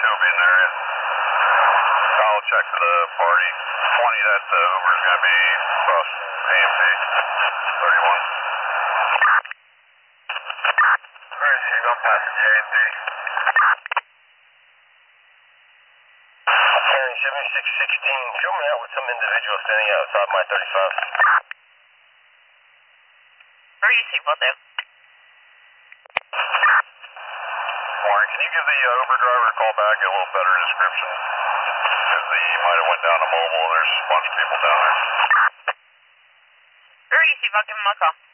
will be in the area. I'll check for the party. 20, that Uber's going to be across AMP 31. Alright, so you're going to pass the AMP. Carrying 7616, show me out with some individual standing outside my 35. Where are you seatbelt there? Warren, can you give the Uber driver a call back, get a little better description? Because he might have went down to mobile and there's a bunch of people down there. Where are you seatbelt? Give him a call.